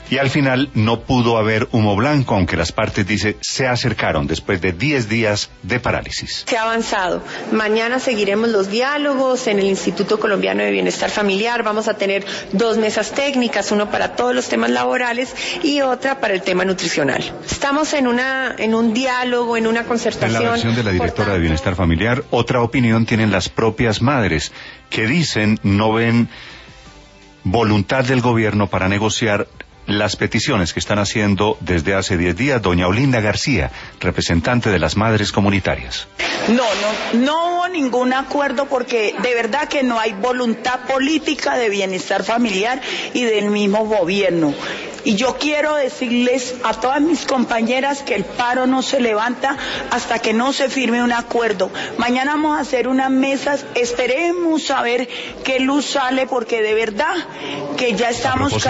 Y al final no pudo haber humo blanco, aunque las partes, dice, se acercaron después de 10 días de parálisis. Se ha avanzado. Mañana seguiremos los diálogos en el Instituto Colombiano de Bienestar Familiar. Vamos a tener 2 mesas técnicas, uno para todos los temas laborales y otra para el tema nutricional. Estamos en un diálogo, en una concertación. En la versión de la directora de Bienestar Familiar, otra opinión tienen las propias madres, que dicen no ven voluntad del gobierno para negociar las peticiones que están haciendo desde hace 10 días doña Olinda García, representante de las madres comunitarias. No hubo ningún acuerdo porque de verdad que no hay voluntad política de bienestar familiar y del mismo gobierno. Y yo quiero decirles a todas mis compañeras que el paro no se levanta hasta que no se firme un acuerdo. Mañana vamos a hacer unas mesas, esperemos a ver qué luz sale porque de verdad que ya estamos